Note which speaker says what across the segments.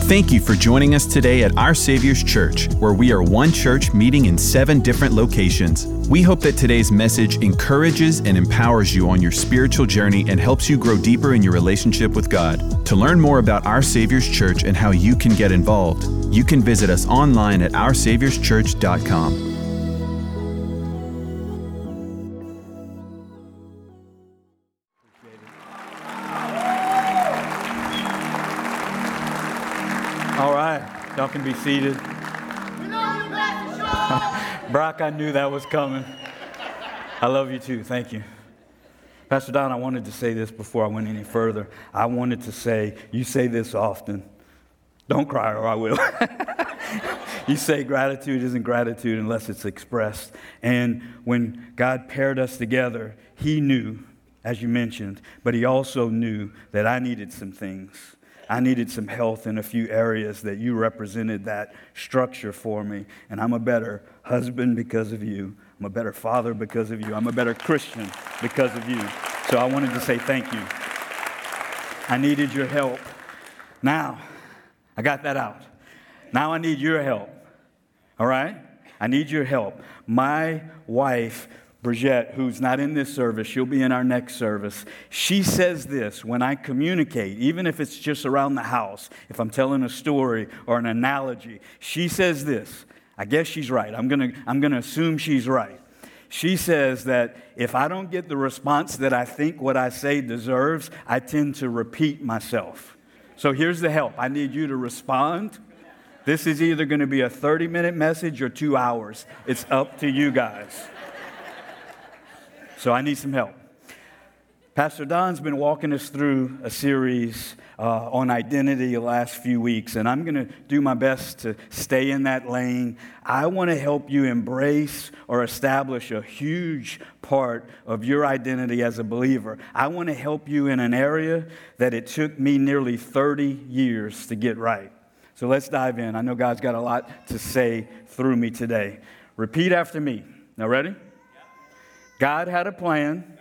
Speaker 1: Thank you for joining us today at Our Savior's Church, where we are one church meeting in 7 different locations. We hope that today's message encourages and empowers you on your spiritual journey and helps you grow deeper in your relationship with God. To learn more about Our Savior's Church and how you can get involved, you can visit us online at oursaviourschurch.com.
Speaker 2: Y'all can be seated. Brock, I knew that was coming. I love you too. Thank you. Pastor Don, I wanted to say this before I went any further. I wanted to say, you say this often. Don't cry or I will. You say gratitude isn't gratitude unless it's expressed. And when God paired us together, He knew, as you mentioned, but He also knew that I needed some things. I needed some health in a few areas that you represented that structure for me. And I'm a better husband because of you. I'm a better father because of you. I'm a better Christian because of you. So I wanted to say thank you. I needed your help. Now, I got that out. Now I need your help. All right? I need your help. My wife, Bridget, who's not in this service, she'll be in our next service. She says this when I communicate, even if it's just around the house, if I'm telling a story or an analogy, she says this. I guess she's right. I'm gonna assume she's right. She says that if I don't get the response that I think what I say deserves, I tend to repeat myself. So here's the help. I need you to respond. This is either going to be a 30-minute message or 2 hours. It's up to you guys. So I need some help. Pastor Don's been walking us through a series on identity the last few weeks, and I'm going to do my best to stay in that lane. I want to help you embrace or establish a huge part of your identity as a believer. I want to help you in an area that it took me nearly 30 years to get right. So let's dive in. I know God's got a lot to say through me today. Repeat after me. Now ready? God had a plan.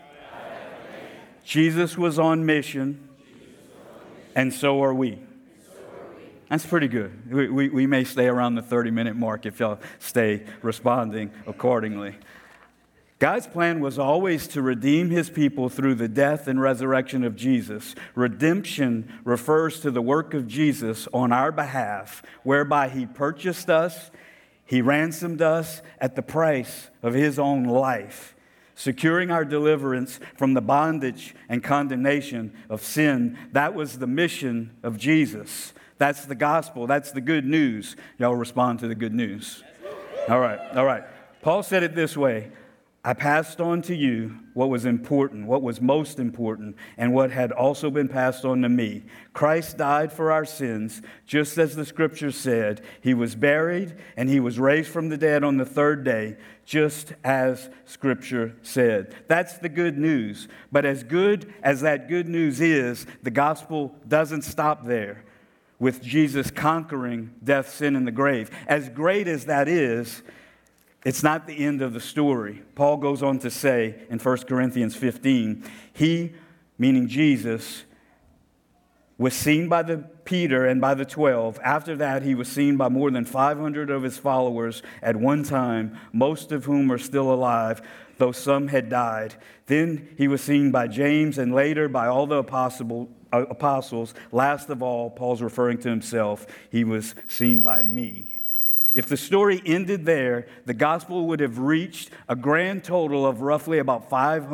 Speaker 2: Jesus was on mission. And so are we. That's pretty good. We may stay around the 30-minute mark if y'all stay responding accordingly. God's plan was always to redeem His people through the death and resurrection of Jesus. Redemption refers to the work of Jesus on our behalf, whereby He purchased us, He ransomed us at the price of His own life, securing our deliverance from the bondage and condemnation of sin. That was the mission of Jesus. That's the gospel. That's the good news. Y'all respond to the good news. All right. Paul said it this way. I passed on to you what was important, what was most important, and what had also been passed on to me. Christ died for our sins, just as the Scripture said. He was buried, and He was raised from the dead on the 3rd day, just as Scripture said. That's the good news. But as good as that good news is, the gospel doesn't stop there with Jesus conquering death, sin, and the grave. As great as that is, it's not the end of the story. Paul goes on to say in 1 Corinthians 15, He, meaning Jesus, was seen by Peter and by the 12. After that, He was seen by more than 500 of His followers at one time, most of whom are still alive, though some had died. Then He was seen by James and later by all the apostles. Last of all, Paul's referring to himself, He was seen by me. If the story ended there, the gospel would have reached a grand total of roughly about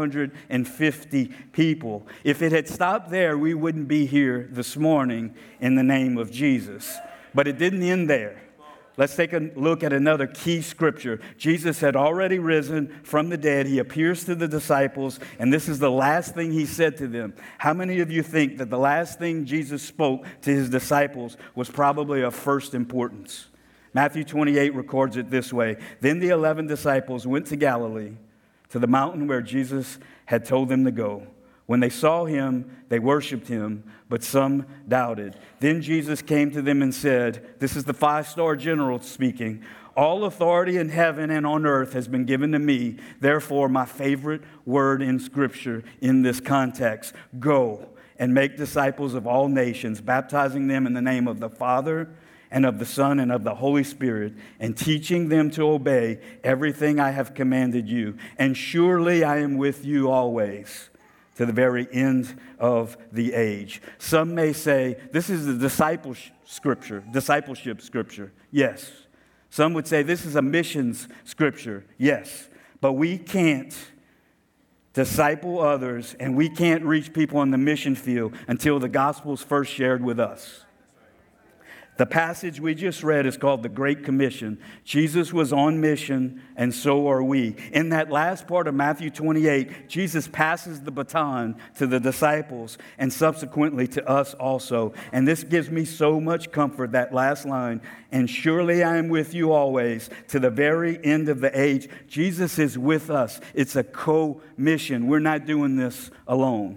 Speaker 2: 550 people. If it had stopped there, we wouldn't be here this morning in the name of Jesus. But it didn't end there. Let's take a look at another key scripture. Jesus had already risen from the dead. He appears to the disciples, and this is the last thing He said to them. How many of you think that the last thing Jesus spoke to His disciples was probably of first importance? Matthew 28 records it this way. Then the 11 disciples went to Galilee, to the mountain where Jesus had told them to go. When they saw Him, they worshiped Him, but some doubted. Then Jesus came to them and said, this is the 5-star general speaking, all authority in heaven and on earth has been given to me. Therefore, my favorite word in Scripture in this context, go and make disciples of all nations, baptizing them in the name of the Father and of the Son and of the Holy Spirit, and teaching them to obey everything I have commanded you. And surely I am with you always, to the very end of the age. Some may say, this is the discipleship scripture. Yes. Some would say this is a missions scripture. Yes. But we can't disciple others and we can't reach people in the mission field until the gospel is first shared with us. The passage we just read is called the Great Commission. Jesus was on mission, and so are we. In that last part of Matthew 28, Jesus passes the baton to the disciples and subsequently to us also. And this gives me so much comfort, that last line, and surely I am with you always to the very end of the age. Jesus is with us. It's a co-mission. We're not doing this alone.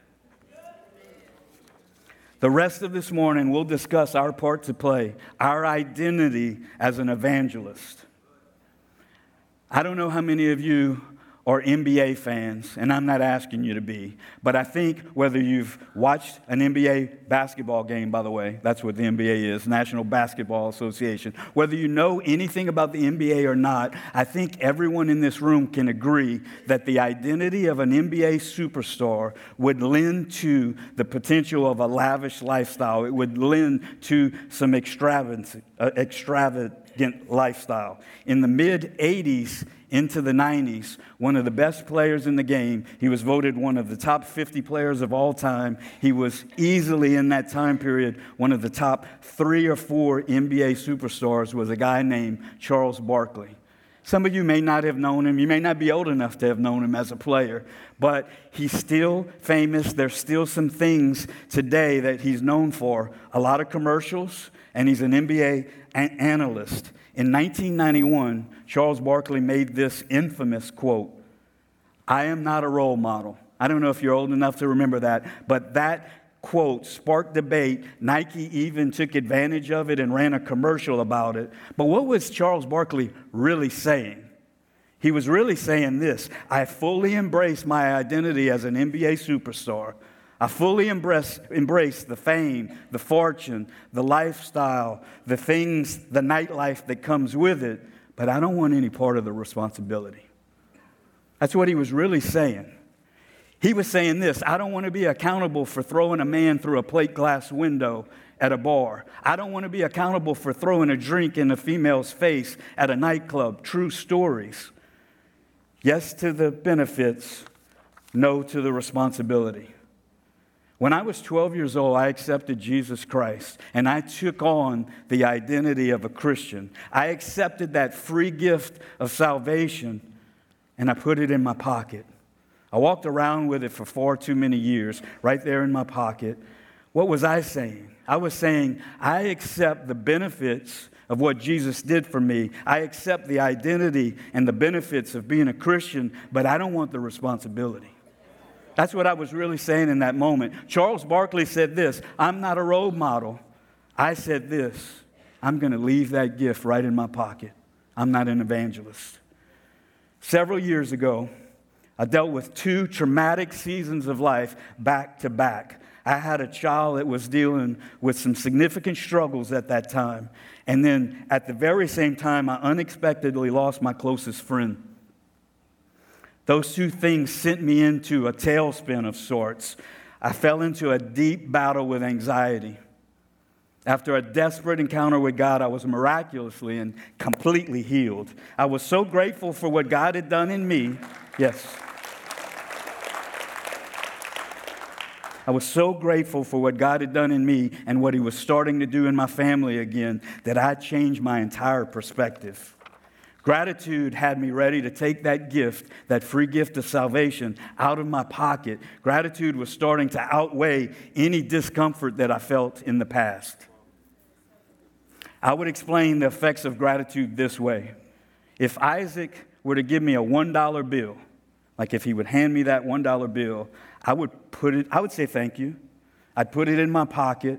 Speaker 2: The rest of this morning, we'll discuss our part to play, our identity as an evangelist. I don't know how many of you are NBA fans, and I'm not asking you to be, but I think whether you've watched an NBA basketball game, by the way, that's what the NBA is, National Basketball Association, whether you know anything about the NBA or not, I think everyone in this room can agree that the identity of an NBA superstar would lend to the potential of a lavish lifestyle. It would lend to some extravagant lifestyle. In the mid-'80s, into the 90s, one of the best players in the game. He was voted one of the top 50 players of all time. He was easily, in that time period, one of the top 3 or 4 NBA superstars, was a guy named Charles Barkley. Some of you may not have known him. You may not be old enough to have known him as a player, but he's still famous. There's still some things today that he's known for. A lot of commercials, and he's an NBA analyst. In 1991, Charles Barkley made this infamous quote, "I am not a role model." I don't know if you're old enough to remember that, but that quote sparked debate. Nike even took advantage of it and ran a commercial about it. But what was Charles Barkley really saying? He was really saying this: I fully embrace my identity as an NBA superstar. I fully embrace the fame, the fortune, the lifestyle, the things, the nightlife that comes with it, but I don't want any part of the responsibility. That's what he was really saying. He was saying this: I don't want to be accountable for throwing a man through a plate glass window at a bar. I don't want to be accountable for throwing a drink in a female's face at a nightclub. True stories. Yes to the benefits, no to the responsibility. When I was 12 years old, I accepted Jesus Christ, and I took on the identity of a Christian. I accepted that free gift of salvation, and I put it in my pocket. I walked around with it for far too many years, right there in my pocket. What was I saying? I was saying, I accept the benefits of what Jesus did for me. I accept the identity and the benefits of being a Christian, but I don't want the responsibility. That's what I was really saying in that moment. Charles Barkley said this: I'm not a role model. I said this: I'm going to leave that gift right in my pocket. I'm not an evangelist. Several years ago, I dealt with 2 traumatic seasons of life back to back. I had a child that was dealing with some significant struggles at that time. And then at the very same time, I unexpectedly lost my closest friend. Those 2 things sent me into a tailspin of sorts. I fell into a deep battle with anxiety. After a desperate encounter with God, I was miraculously and completely healed. I was so grateful for what God had done in me. Yes. I was so grateful for what God had done in me and what He was starting to do in my family again that I changed my entire perspective. Gratitude had me ready to take that gift, that free gift of salvation, out of my pocket. Gratitude was starting to outweigh any discomfort that I felt in the past. I would explain the effects of gratitude this way. If Isaac were to give me a $1 bill, like if he would hand me that $1 bill, I would say thank you. I'd put it in my pocket.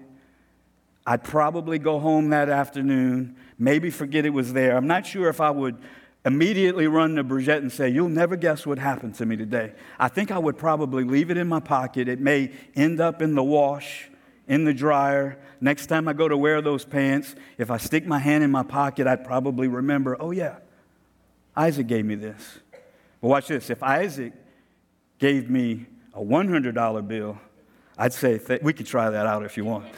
Speaker 2: I'd probably go home that afternoon, maybe forget it was there. I'm not sure if I would immediately run to Bridgette and say, you'll never guess what happened to me today. I think I would probably leave it in my pocket. It may end up in the wash, in the dryer. Next time I go to wear those pants, if I stick my hand in my pocket, I'd probably remember, oh yeah, Isaac gave me this. But watch this. If Isaac gave me a $100 bill, I'd say, we could try that out if you want.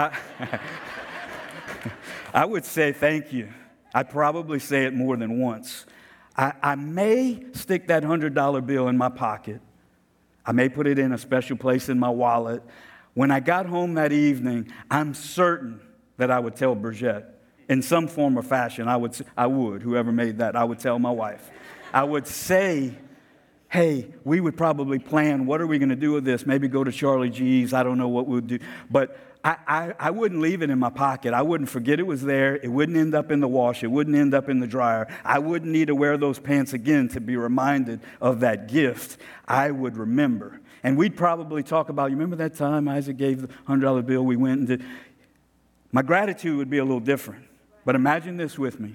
Speaker 2: I would say thank you. I'd probably say it more than once. I may stick that $100 bill in my pocket. I may put it in a special place in my wallet. When I got home that evening, I'm certain that I would tell Bridgette in some form or fashion. I would, whoever made that, I would tell my wife. I would say, hey, we would probably plan, what are we going to do with this? Maybe go to Charlie G's. I don't know what we'll do. But I wouldn't leave it in my pocket. I wouldn't forget it was there. It wouldn't end up in the wash. It wouldn't end up in the dryer. I wouldn't need to wear those pants again to be reminded of that gift. I would remember. And we'd probably talk about, you remember that time Isaac gave the $100 bill, we went and did. My gratitude would be a little different. But imagine this with me.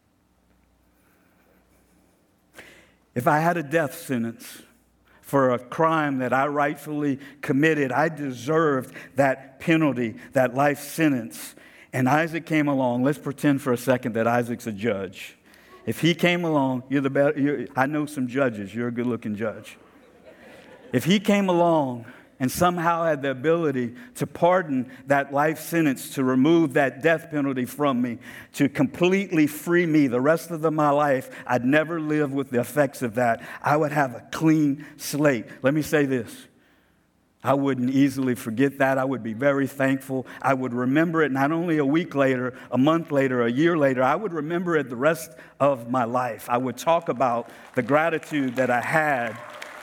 Speaker 2: If I had a death sentence for a crime that I rightfully committed, I deserved that penalty, that life sentence. And Isaac came along. Let's pretend for a second that Isaac's a judge. If he came along, I know some judges. You're a good-looking judge. If he came along and somehow had the ability to pardon that life sentence, to remove that death penalty from me, to completely free me the rest of my life, I'd never live with the effects of that. I would have a clean slate. Let me say this. I wouldn't easily forget that. I would be very thankful. I would remember it not only a week later, a month later, a year later. I would remember it the rest of my life. I would talk about the gratitude that I had.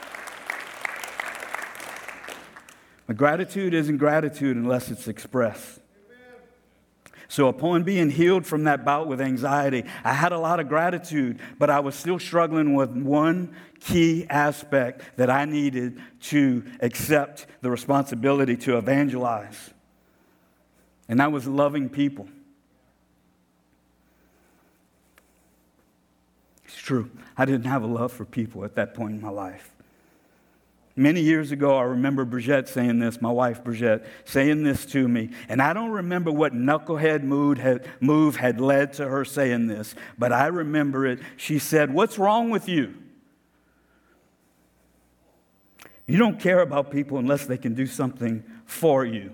Speaker 2: But gratitude isn't gratitude unless it's expressed. So upon being healed from that bout with anxiety, I had a lot of gratitude, but I was still struggling with one key aspect that I needed to accept the responsibility to evangelize. And that was loving people. It's true. I didn't have a love for people at that point in my life. Many years ago, I remember Bridgette saying this, my wife Bridgette, saying this to me. And I don't remember what knucklehead move had led to her saying this, but I remember it. She said, "What's wrong with you? You don't care about people unless they can do something for you."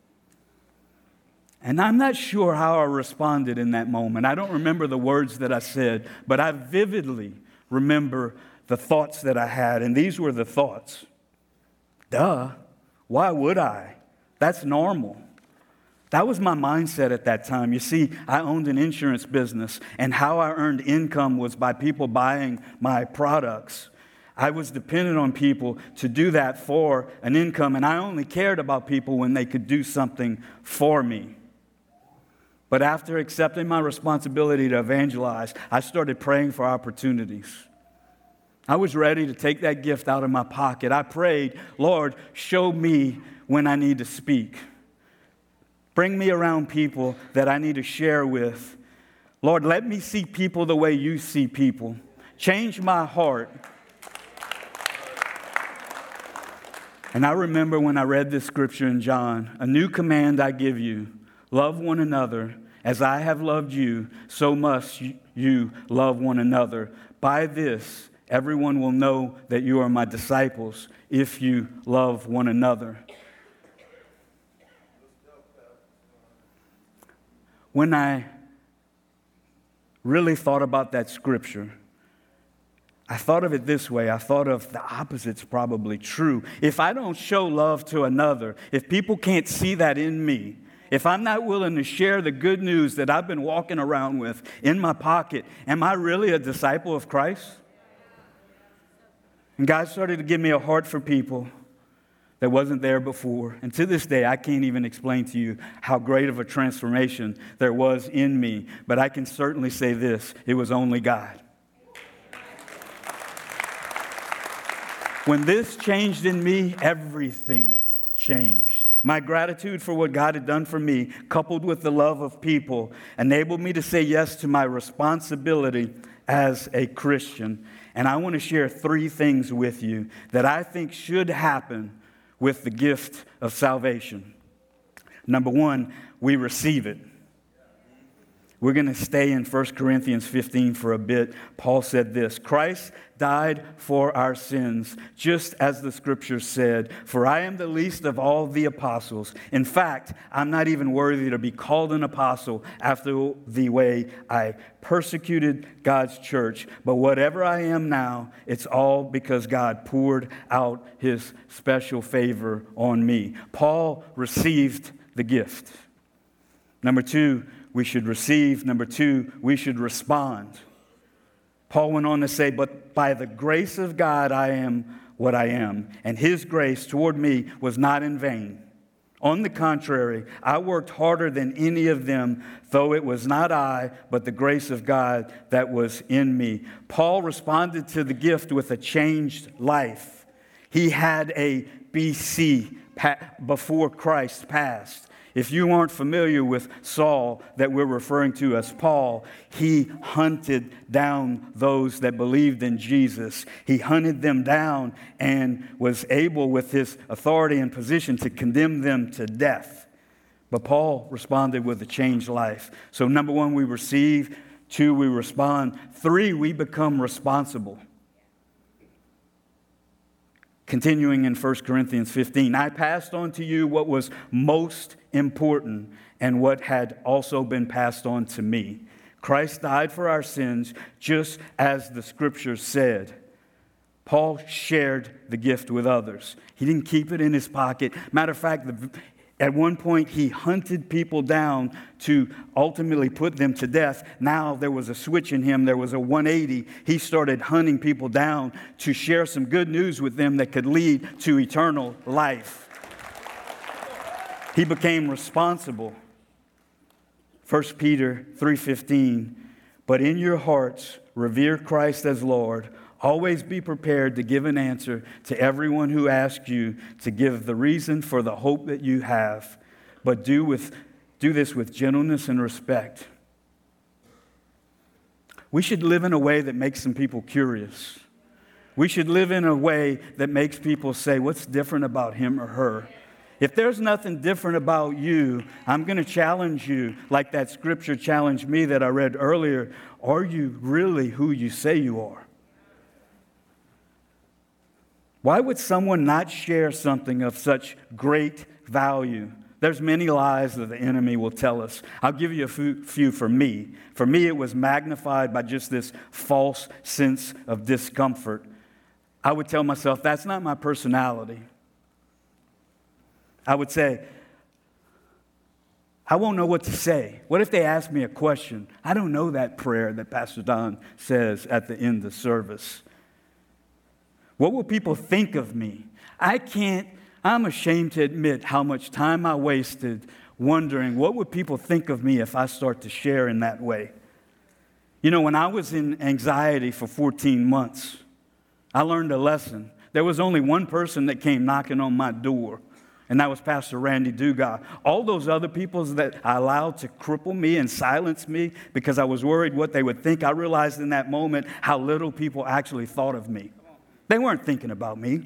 Speaker 2: And I'm not sure how I responded in that moment. I don't remember the words that I said, but I vividly remember the thoughts that I had. And these were the thoughts. Duh, why would I? That's normal. That was my mindset at that time. You see, I owned an insurance business, and how I earned income was by people buying my products. I was dependent on people to do that for an income, and I only cared about people when they could do something for me. But after accepting my responsibility to evangelize, I started praying for opportunities. I was ready to take that gift out of my pocket. I prayed, Lord, show me when I need to speak. Bring me around people that I need to share with. Lord, let me see people the way you see people. Change my heart. And I remember when I read this scripture in John, "A new command I give you, love one another. As I have loved you, so must you love one another. By this, everyone will know that you are my disciples if you love one another." When I really thought about that scripture, I thought of it this way. I thought of the opposite's probably true. If I don't show love to another, if people can't see that in me, if I'm not willing to share the good news that I've been walking around with in my pocket, am I really a disciple of Christ? And God started to give me a heart for people that wasn't there before. And to this day, I can't even explain to you how great of a transformation there was in me. But I can certainly say this: it was only God. When this changed in me, everything changed. My gratitude for what God had done for me, coupled with the love of people, enabled me to say yes to my responsibility as a Christian. And I want to share 3 things with you that I think should happen with the gift of salvation. Number 1, we receive it. We're going to stay in 1 Corinthians 15 for a bit. Paul said this, Christ died for our sins, just as the scriptures said, for I am the least of all the apostles. In fact, I'm not even worthy to be called an apostle after the way I persecuted God's church. But whatever I am now, it's all because God poured out his special favor on me. Paul received the gift. Number 2, we should receive. Number 2, we should respond. Paul went on to say, but by the grace of God, I am what I am. And his grace toward me was not in vain. On the contrary, I worked harder than any of them, though it was not I, but the grace of God that was in me. Paul responded to the gift with a changed life. He had a BC, before Christ passed. If you aren't familiar with Saul that we're referring to as Paul, he hunted down those that believed in Jesus. He hunted them down and was able with his authority and position to condemn them to death. But Paul responded with a changed life. So number 1, we receive. 2, we respond. 3, we become responsible. Continuing in 1 Corinthians 15, I passed on to you what was most important and what had also been passed on to me. Christ died for our sins, just as the scriptures said. Paul shared the gift with others. He didn't keep it in his pocket. Matter of fact, at one point, he hunted people down to ultimately put them to death. Now there was a switch in him. There was a 180. He started hunting people down to share some good news with them that could lead to eternal life. He became responsible. 1 Peter 3:15, but in your hearts revere Christ as Lord. Always be prepared to give an answer to everyone who asks you to give the reason for the hope that you have, but do this with gentleness and respect. We should live in a way that makes some people curious. We should live in a way that makes people say, what's different about him or her? If there's nothing different about you, I'm going to challenge you, like that scripture challenged me that I read earlier. Are you really who you say you are? Why would someone not share something of such great value? There's many lies that the enemy will tell us. I'll give you a few for me. For me, it was magnified by just this false sense of discomfort. I would tell myself, that's not my personality. I would say, I won't know what to say. What if they ask me a question? I don't know that prayer that Pastor Don says at the end of service. What will people think of me? I'm ashamed to admit how much time I wasted wondering what would people think of me if I start to share in that way. You know, when I was in anxiety for 14 months, I learned a lesson. There was only one person that came knocking on my door, and that was Pastor Randy Dugas. All those other people that I allowed to cripple me and silence me because I was worried what they would think, I realized in that moment how little people actually thought of me. They weren't thinking about me.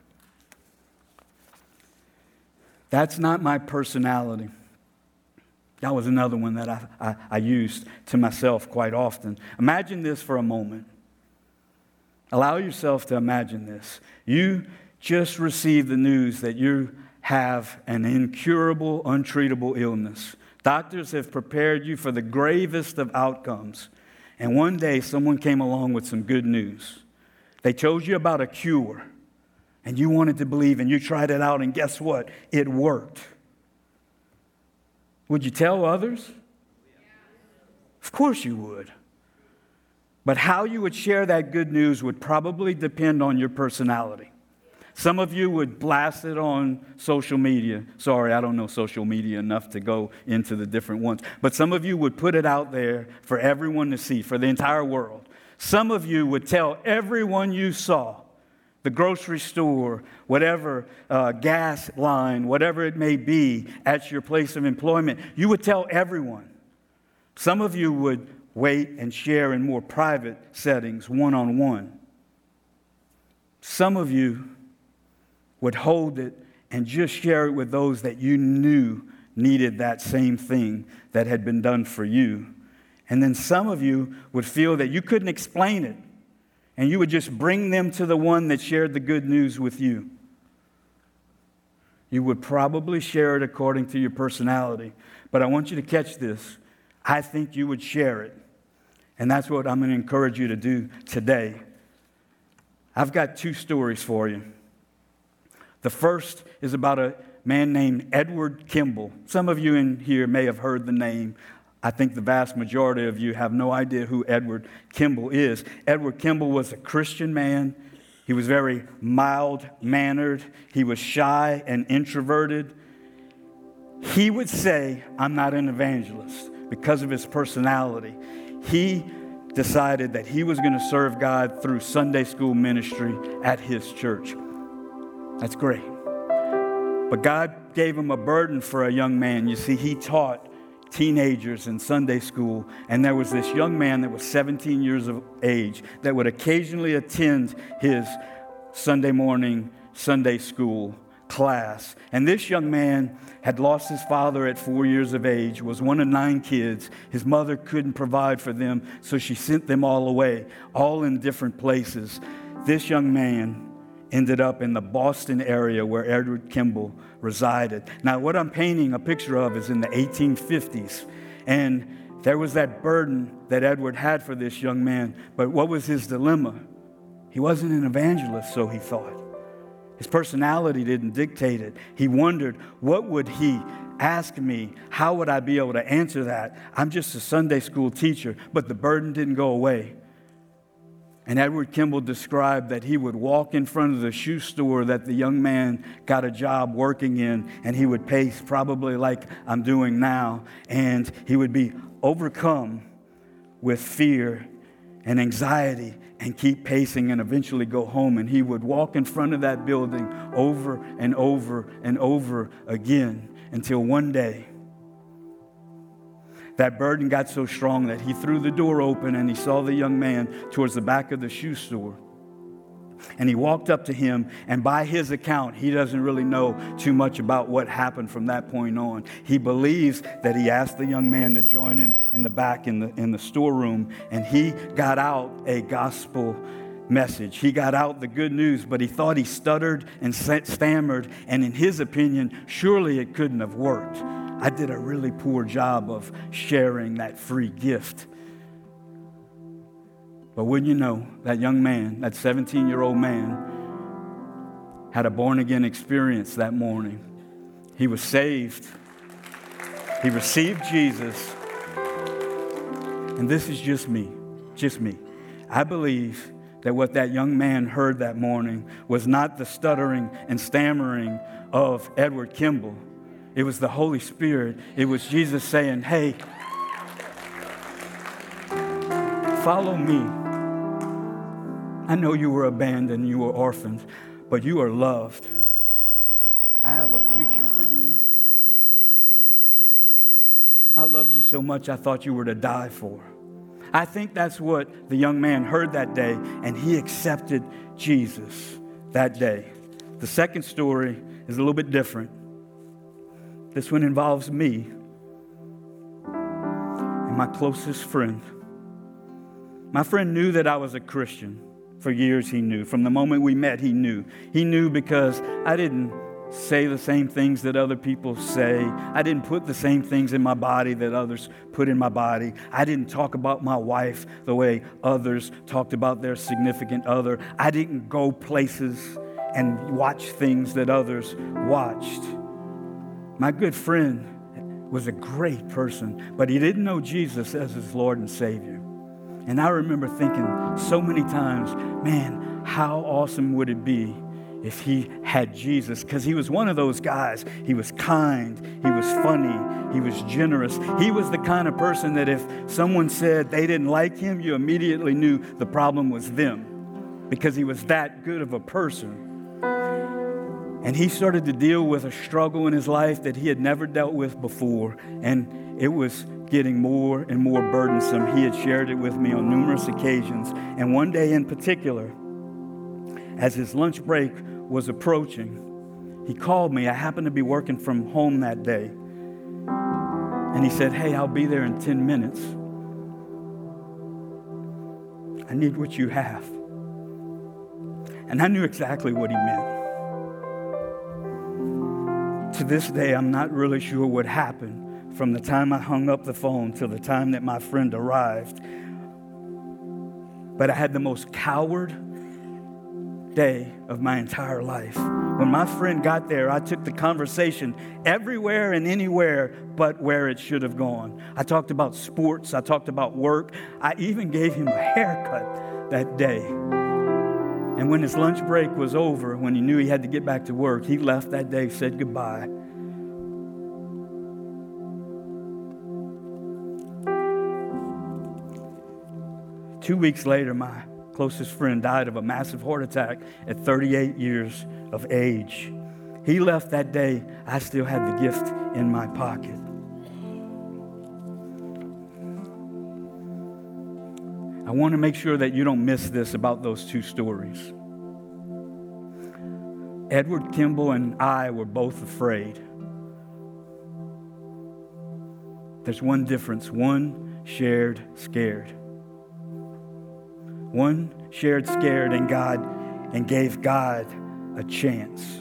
Speaker 2: That's not my personality. That was another one that I used to myself quite often. Imagine this for a moment. Allow yourself to imagine this. You just received the news that you have an incurable, untreatable illness. Doctors have prepared you for the gravest of outcomes. And one day someone came along with some good news. They told you about a cure, and you wanted to believe, and you tried it out, and guess what? It worked. Would you tell others? Of course you would. But how you would share that good news would probably depend on your personality. Some of you would blast it on social media. Sorry, I don't know social media enough to go into the different ones. But some of you would put it out there for everyone to see, for the entire world. Some of you would tell everyone you saw, the grocery store, whatever, gas line, whatever it may be at your place of employment. You would tell everyone. Some of you would wait, and share in more private settings, one-on-one. Some of you would hold it and just share it with those that you knew needed that same thing that had been done for you. And then some of you would feel that you couldn't explain it, and you would just bring them to the one that shared the good news with you. You would probably share it according to your personality, but I want you to catch this. I think you would share it, and that's what I'm going to encourage you to do today. I've got 2 stories for you. The first is about a man named Edward Kimball. Some of you in here may have heard the name. I think the vast majority of you have no idea who Edward Kimball is. Edward Kimball was a Christian man. He was very mild-mannered. He was shy and introverted. He would say, I'm not an evangelist, because of his personality. He decided that he was going to serve God through Sunday school ministry at his church. That's great. But God gave him a burden for a young man. You see, he taught teenagers in Sunday school, and there was this young man that was 17 years of age that would occasionally attend his Sunday morning Sunday school class. And this young man had lost his father at 4 years of age, was one of 9 kids. His mother couldn't provide for them, so she sent them all away, all in different places. This young man ended up in the Boston area where Edward Kimball resided. Now, what I'm painting a picture of is in the 1850s. And there was that burden that Edward had for this young man. But what was his dilemma? He wasn't an evangelist, so he thought. His personality didn't dictate it. He wondered, what would he ask me? How would I be able to answer that? I'm just a Sunday school teacher, but the burden didn't go away. And Edward Kimball described that he would walk in front of the shoe store that the young man got a job working in, and he would pace probably like I'm doing now, and he would be overcome with fear and anxiety and keep pacing and eventually go home. And he would walk in front of that building over and over and over again until one day that burden got so strong that he threw the door open and he saw the young man towards the back of the shoe store. And he walked up to him, and by his account, he doesn't really know too much about what happened from that point on. He believes that he asked the young man to join him in the back in the storeroom, and he got out a gospel message. He got out the good news, but he thought he stuttered and stammered, and in his opinion, surely it couldn't have worked. I did a really poor job of sharing that free gift. But wouldn't you know, that young man, that 17-year-old man, had a born-again experience that morning. He was saved. He received Jesus. And this is just me. I believe that what that young man heard that morning was not the stuttering and stammering of Edward Kimball. It was the Holy Spirit. It was Jesus saying, hey, follow me. I know you were abandoned, you were orphaned, but you are loved. I have a future for you. I loved you so much I thought you were to die for. I think that's what the young man heard that day, and he accepted Jesus that day. The second story is a little bit different. This one involves me and my closest friend. My friend knew that I was a Christian. For years he knew. From the moment we met, he knew. He knew because I didn't say the same things that other people say. I didn't put the same things in my body that others put in my body. I didn't talk about my wife the way others talked about their significant other. I didn't go places and watch things that others watched. My good friend was a great person, but he didn't know Jesus as his Lord and Savior. And I remember thinking so many times, man, how awesome would it be if he had Jesus? Because he was one of those guys. He was kind. He was funny. He was generous. He was the kind of person that if someone said they didn't like him, you immediately knew the problem was them, because he was that good of a person. And he started to deal with a struggle in his life that he had never dealt with before. And it was getting more and more burdensome. He had shared it with me on numerous occasions. And one day in particular, as his lunch break was approaching, he called me. I happened to be working from home that day. And he said, "Hey, I'll be there in 10 minutes. I need what you have." And I knew exactly what he meant. To this day, I'm not really sure what happened from the time I hung up the phone till the time that my friend arrived. But I had the most coward day of my entire life. When my friend got there, I took the conversation everywhere and anywhere but where it should have gone. I talked about sports. I talked about work. I even gave him a haircut that day. And when his lunch break was over, when he knew he had to get back to work, he left that day, said goodbye. Two weeks later, my closest friend died of a massive heart attack at 38 years of age. He left that day. I still had the gift in my pocket. I want to make sure that you don't miss this about those two stories. Edward Kimball and I were both afraid. There's one difference. One shared scared. One shared scared and gave God a chance.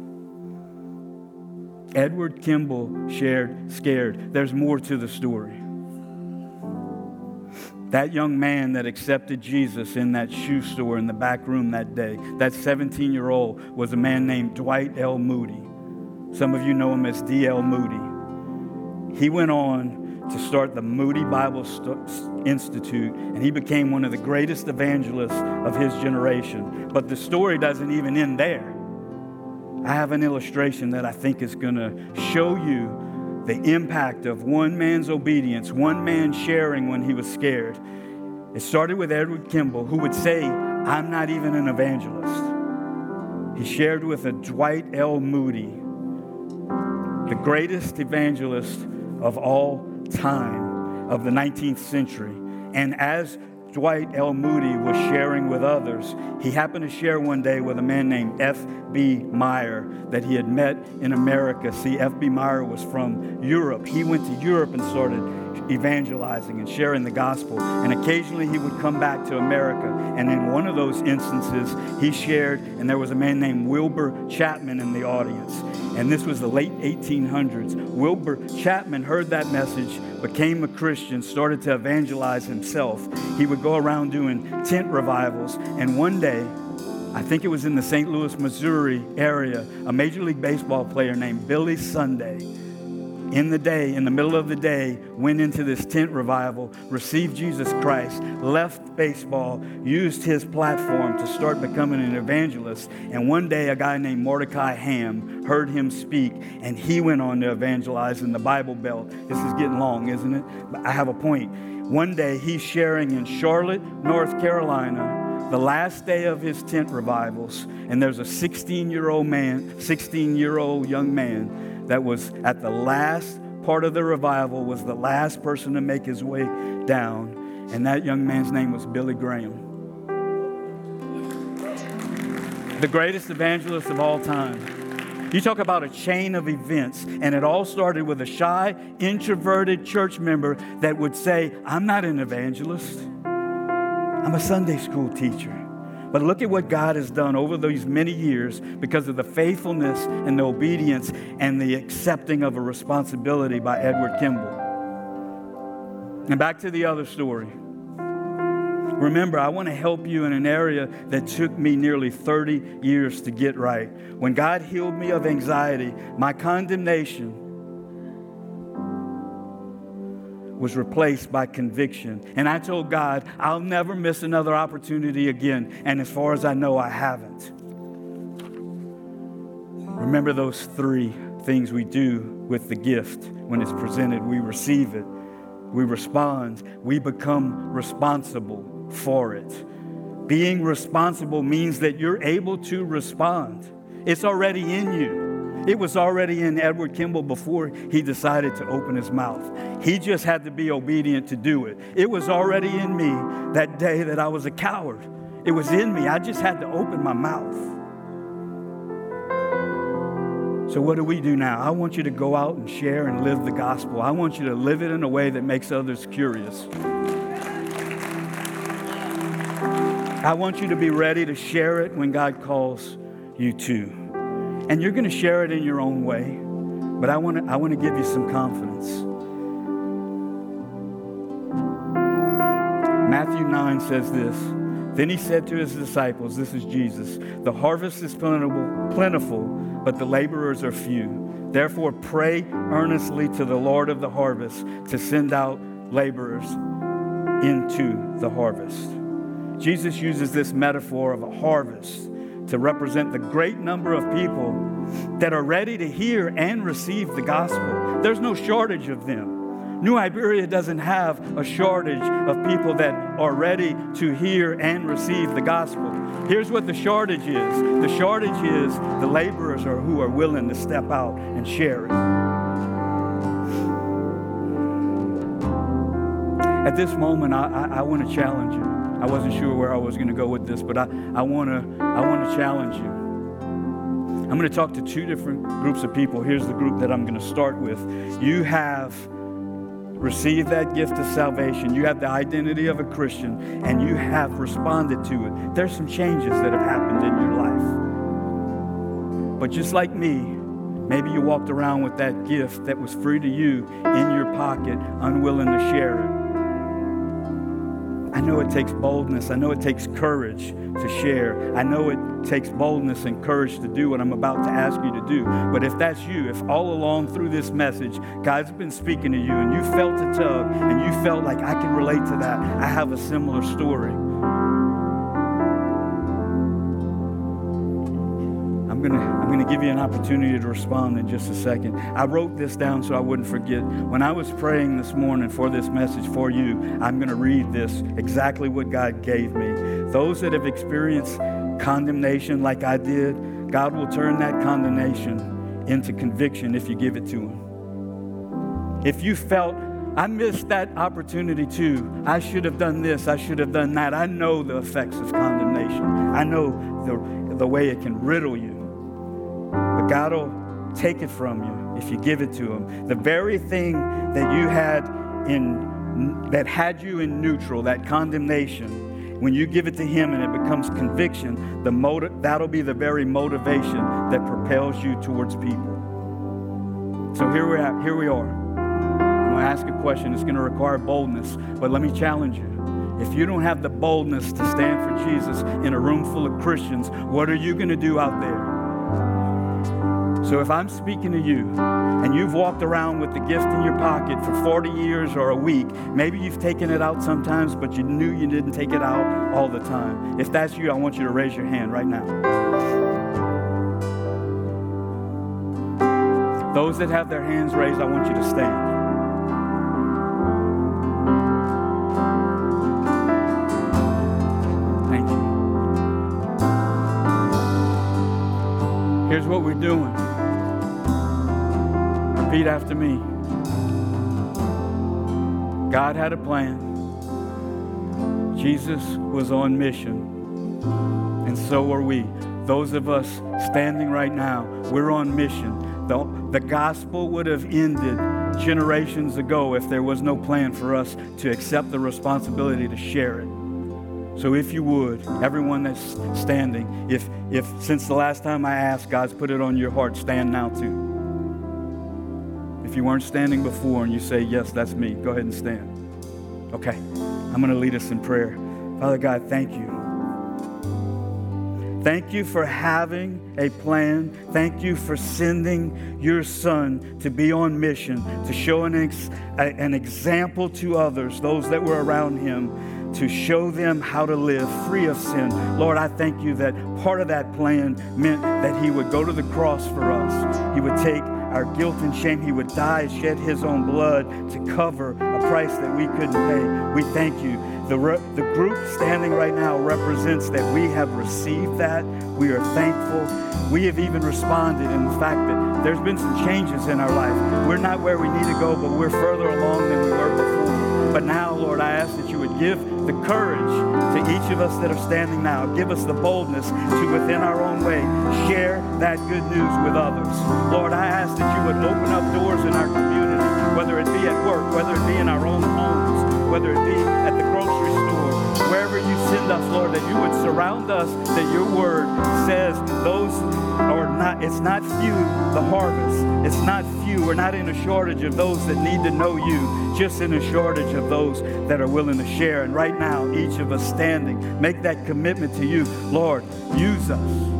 Speaker 2: Edward Kimball shared scared. There's more to the story. That young man that accepted Jesus in that shoe store in the back room that day, that 17-year-old, was a man named Dwight L. Moody. Some of you know him as D.L. Moody. He went on to start the Moody Bible Institute, and he became one of the greatest evangelists of his generation. But the story doesn't even end there. I have an illustration that I think is going to show you the impact of one man's obedience, one man sharing when he was scared. It started with Edward Kimball, who would say, "I'm not even an evangelist." He shared with a Dwight L. Moody, the greatest evangelist of all time of the 19th century. And as Dwight L. Moody was sharing with others, he happened to share one day with a man named F.B. Meyer that he had met in America. See, F.B. Meyer was from Europe. He went to Europe and started evangelizing and sharing the gospel. And occasionally he would come back to America. And in one of those instances, he shared, and there was a man named Wilbur Chapman in the audience. And this was the late 1800s. Wilbur Chapman heard that message, became a Christian, started to evangelize himself. He would go around doing tent revivals. And one day, I think it was in the St. Louis, Missouri area, a Major League Baseball player named Billy Sunday, in the middle of the day, went into this tent revival, received Jesus Christ, left baseball, used his platform to start becoming an evangelist. And one day, a guy named Mordecai Ham heard him speak, and he went on to evangelize in the Bible Belt. This is getting long, isn't it? But I have a point. One day, he's sharing in Charlotte, North Carolina, the last day of his tent revivals, and there's a 16-year-old young man that was at the last part of the revival, was the last person to make his way down, and that young man's name was Billy Graham. The greatest evangelist of all time. You talk about a chain of events, and it all started with a shy, introverted church member that would say, "I'm not an evangelist. I'm a Sunday school teacher." But look at what God has done over these many years because of the faithfulness and the obedience and the accepting of a responsibility by Edward Kimball. And back to the other story. Remember, I want to help you in an area that took me nearly 30 years to get right. When God healed me of anxiety, my condemnation was replaced by conviction. And I told God, I'll never miss another opportunity again. And as far as I know, I haven't. Remember those three things we do with the gift. When it's presented, we receive it, we respond, we become responsible for it. Being responsible means that you're able to respond. It's already in you. It was already in Edward Kimball before he decided to open his mouth. He just had to be obedient to do it. It was already in me that day that I was a coward. It was in me. I just had to open my mouth. So what do we do now? I want you to go out and share and live the gospel. I want you to live it in a way that makes others curious. I want you to be ready to share it when God calls you to. And you're going to share it in your own way. But I want to give you some confidence. Matthew 9 says this. Then he said to his disciples, this is Jesus, the harvest is plentiful, but the laborers are few. Therefore, pray earnestly to the Lord of the harvest to send out laborers into the harvest. Jesus uses this metaphor of a harvest to represent the great number of people that are ready to hear and receive the gospel. There's no shortage of them. New Iberia doesn't have a shortage of people that are ready to hear and receive the gospel. Here's what the shortage is. The shortage is the laborers who are willing to step out and share it. At this moment, I want to challenge you. I wasn't sure where I was going to go with this, but I want to challenge you. I'm going to talk to two different groups of people. Here's the group that I'm going to start with. You have received that gift of salvation. You have the identity of a Christian, and you have responded to it. There's some changes that have happened in your life. But just like me, maybe you walked around with that gift that was free to you in your pocket, unwilling to share it. I know it takes boldness. I know it takes courage to share. I know it takes boldness and courage to do what I'm about to ask you to do. But if that's you, if all along through this message, God's been speaking to you and you felt a tug and you felt like I can relate to that, I have a similar story. I'm going to give you an opportunity to respond in just a second. I wrote this down so I wouldn't forget. When I was praying this morning for this message for you, I'm going to read this, exactly what God gave me. Those that have experienced condemnation like I did, God will turn that condemnation into conviction if you give it to Him. If you felt, I missed that opportunity too. I should have done this. I should have done that. I know the effects of condemnation. I know the way it can riddle you. But God will take it from you if you give it to Him. The very thing that you had that had you in neutral, that condemnation, when you give it to Him and it becomes conviction, that'll be the very motivation that propels you towards people. So here we are. I'm going to ask a question. It's going to require boldness, but let me challenge you. If you don't have the boldness to stand for Jesus in a room full of Christians, what are you going to do out there? So if I'm speaking to you and you've walked around with the gift in your pocket for 40 years or a week, maybe you've taken it out sometimes, but you knew you didn't take it out all the time. If that's you, I want you to raise your hand right now. Those that have their hands raised, I want you to stand. Thank you. Here's what we're doing. Repeat after me. God had a plan. Jesus was on mission. And so are we. Those of us standing right now, we're on mission. The gospel would have ended generations ago if there was no plan for us to accept the responsibility to share it. So if you would, everyone that's standing, if since the last time I asked, God's put it on your heart, stand now too. If you weren't standing before and you say, yes, that's me, go ahead and stand. Okay, I'm going to lead us in prayer. Father God, thank you. Thank you for having a plan. Thank you for sending your Son to be on mission, to show an example to others, those that were around Him, to show them how to live free of sin. Lord, I thank you that part of that plan meant that He would go to the cross for us. He would take our guilt and shame. He would die, shed His own blood to cover a price that we couldn't pay. We thank you. The group standing right now represents that we have received that. We are thankful. We have even responded in the fact there's been some changes in our life. We're not where we need to go, but we're further along than we were before. But now, Lord, I ask that you would give the courage to each of us that are standing now. Give us the boldness to, within our own way, share that good news with others. Lord, I ask that you would open up doors in our community, whether it be at work, whether it be in our own homes, whether it be at the grocery store, wherever you send us, Lord, that you would surround us, that your word says those are not, it's not few, the harvest. It's not few. We're not in a shortage of those that need to know you, just in a shortage of those that are willing to share. And right now, each of us standing, make that commitment to you. Lord, use us.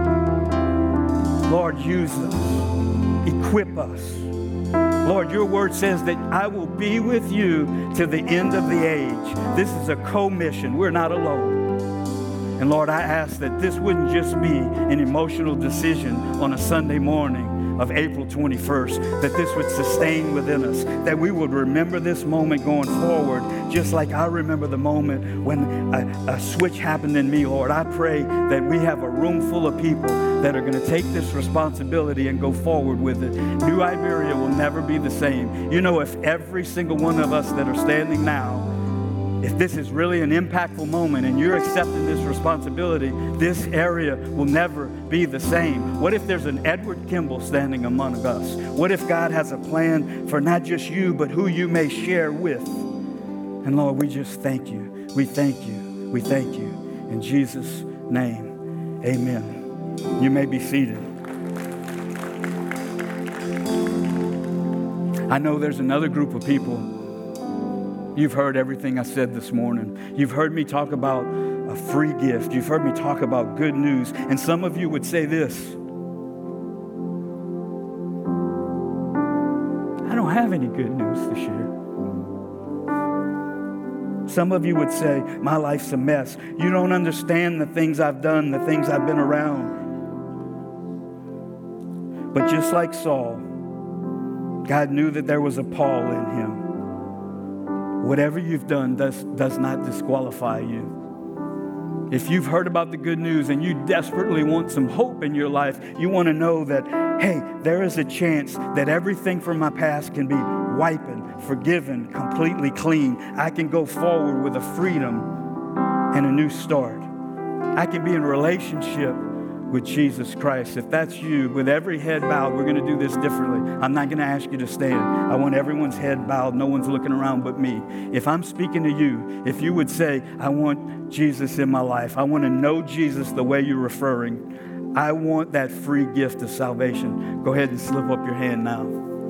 Speaker 2: Lord, use us. Equip us. Lord, your word says that I will be with you to the end of the age. This is a co-mission. We're not alone. And Lord, I ask that this wouldn't just be an emotional decision on a Sunday morning of April 21st, that this would sustain within us, that we would remember this moment going forward, just like I remember the moment when a switch happened in me, Lord. I pray that we have a room full of people that are going to take this responsibility and go forward with it. New Iberia will never be the same. You know, if every single one of us that are standing now, if this is really an impactful moment and you're accepting this responsibility, this area will never be the same. What if there's an Edward Kimball standing among us? What if God has a plan for not just you, but who you may share with? And Lord, we just thank you. We thank you. We thank you. In Jesus' name, amen. You may be seated. I know there's another group of people. You've heard everything I said this morning. You've heard me talk about a free gift. You've heard me talk about good news. And some of you would say this: I don't have any good news to share. Some of you would say, my life's a mess. You don't understand the things I've done, the things I've been around. But just like Saul, God knew that there was a Paul in him. Whatever you've done does not disqualify you. If you've heard about the good news and you desperately want some hope in your life, you want to know that, hey, there is a chance that everything from my past can be wiped, forgiven, completely clean. I can go forward with a freedom and a new start. I can be in relationship with Jesus Christ. If that's you, with every head bowed, we're going to do this differently. I'm not going to ask you to stand. I want everyone's head bowed. No one's looking around but me. If I'm speaking to you, if you would say, I want Jesus in my life. I want to know Jesus the way you're referring. I want that free gift of salvation. Go ahead and slip up your hand now.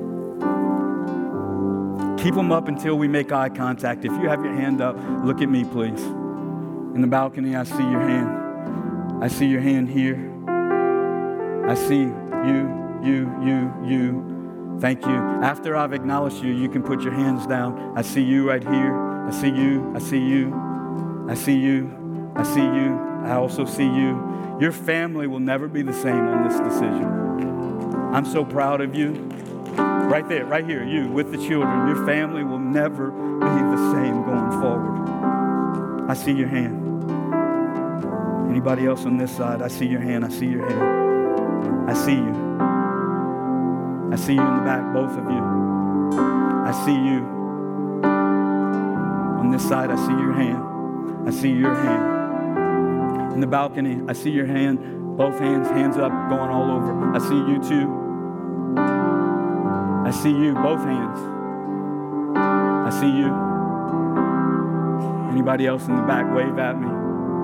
Speaker 2: Keep them up until we make eye contact. If you have your hand up, look at me, please. In the balcony, I see your hand. I see your hand here. I see you. Thank you. After I've acknowledged you, you can put your hands down. I see you right here. I see you. I see you. I see you. I see you. I also see you. Your family will never be the same on this decision. I'm so proud of you. Right there, right here, you with the children. Your family will never be the same going forward. I see your hand. Anybody else on this side? I see your hand. I see your hand. I see you. I see you in the back, both of you. I see you. On this side, I see your hand. I see your hand. In the balcony, I see your hand. Both hands up, going all over. I see you too. I see you, both hands. I see you. Anybody else in the back, wave at me.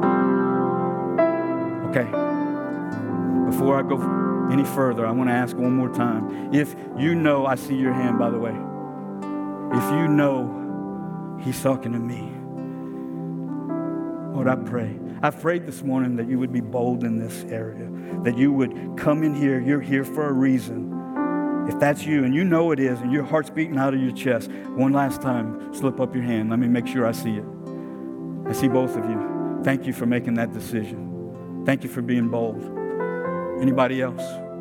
Speaker 2: Okay. Before I go any further, I want to ask one more time. If you know, I see your hand, by the way. If you know he's talking to me, Lord, I pray. I've prayed this morning that you would be bold in this area, that you would come in here. You're here for a reason. If that's you, and you know it is, and your heart's beating out of your chest, one last time, slip up your hand. Let me make sure I see it. I see both of you. Thank you for making that decision. Thank you for being bold. Anybody else?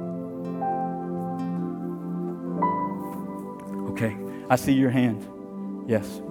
Speaker 2: Okay, I see your hand. Yes.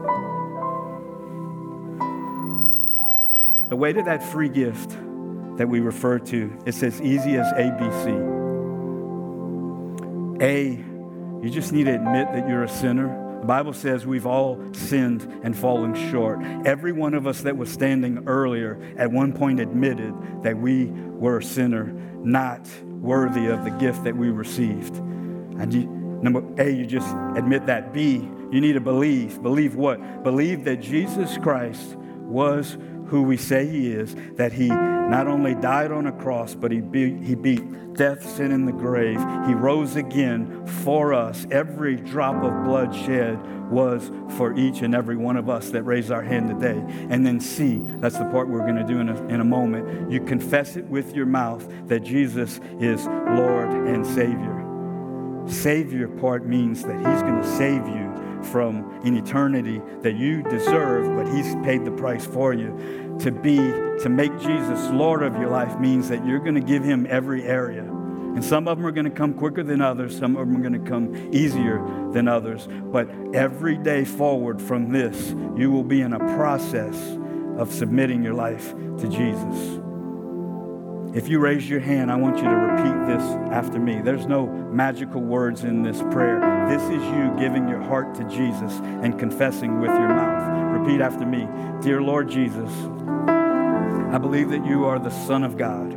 Speaker 2: The way to that free gift that we refer to, it's as easy as ABC. You just need to admit that you're a sinner. The Bible says we've all sinned and fallen short. Every one of us that was standing earlier at one point admitted that we were a sinner, not worthy of the gift that we received. And you just admit that. B, you need to believe. Believe what? Believe that Jesus Christ was who we say he is, that he not only died on a cross, but he beat death, sin, and the grave. He rose again for us. Every drop of blood shed was for each and every one of us that raised our hand today. And then C, that's the part we're going to do in a moment. You confess it with your mouth that Jesus is Lord and Savior. Savior part means that he's going to save you from an eternity that you deserve, but he's paid the price for you. To make Jesus Lord of your life means that you're going to give him every area. And some of them are going to come quicker than others. Some of them are going to come easier than others. But every day forward from this, you will be in a process of submitting your life to Jesus. If you raise your hand, I want you to repeat this after me. There's no magical words in this prayer. This is you giving your heart to Jesus and confessing with your mouth. Repeat after me. Dear Lord Jesus, I believe that you are the Son of God.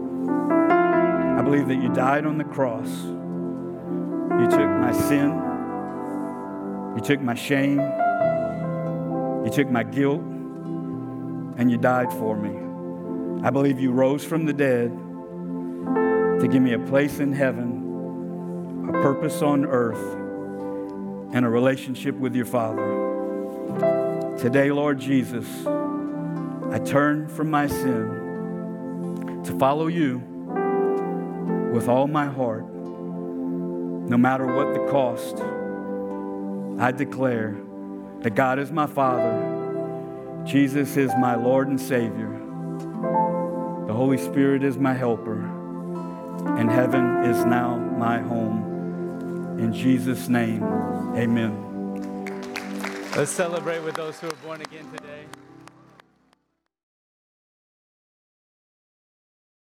Speaker 2: I believe that you died on the cross. You took my sin. You took my shame. You took my guilt. And you died for me. I believe you rose from the dead to give me a place in heaven, a purpose on earth, and a relationship with your Father. Today, Lord Jesus, I turn from my sin to follow you with all my heart, no matter what the cost. I declare that God is my Father, Jesus is my Lord and Savior, the Holy Spirit is my helper, and heaven is now my home. In Jesus' name, amen.
Speaker 1: Let's celebrate with those who are born again today.